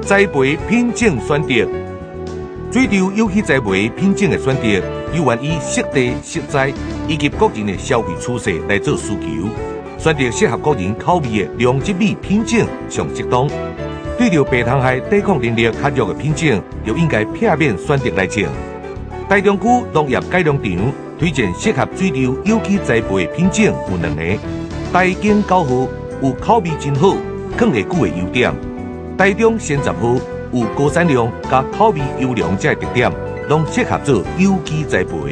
栽培品种选择。水稻有机栽培品种的选择，有源于适地、适材以及个人的消费趋势来做需求，选择适合个人口味的良质米品种上适当。对着白虫害抵抗能力较弱的品种，就应该避免选择来种。台中区农业改良场推荐适合水稻有机栽培的品种有2个：台景9号有口味真好、放会久的优点；台中先10号有高产量加口味优良这特点，拢适合做有机栽培。